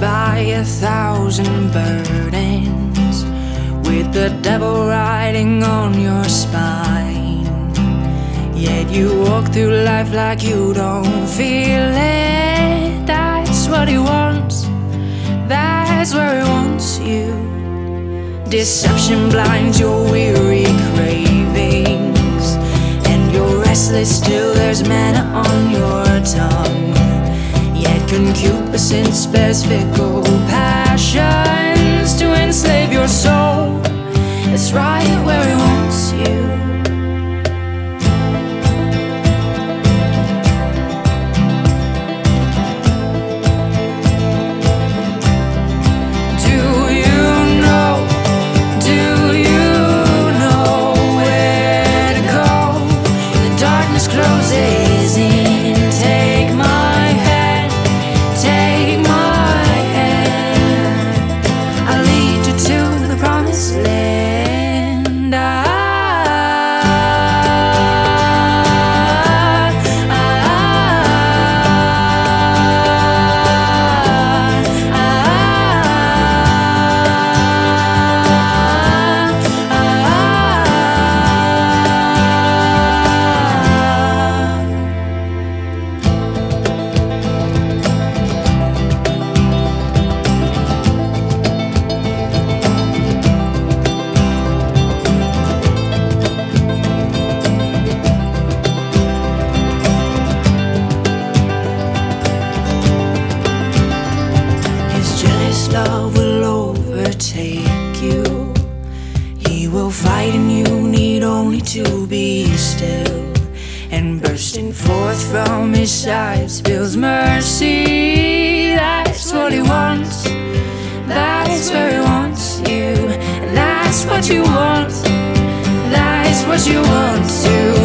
by 1,000 burdens, with the devil riding on your spine. Yet you walk through life like you don't feel it. That's what he wants, that's where he wants you. Deception blinds your weary cravings, and you're restless still, there's manna on your tongue. Yet concupiscence spares fickle passions to enslave your soul. It's right where he wants you. Closes in, take my hand, take my hand. I'll lead you to the promised land. Love will overtake you. He will fight and you need only to be still. And bursting forth from his side spills mercy. That's what he wants, that's where he wants you. And that's what you want, that's what you want to.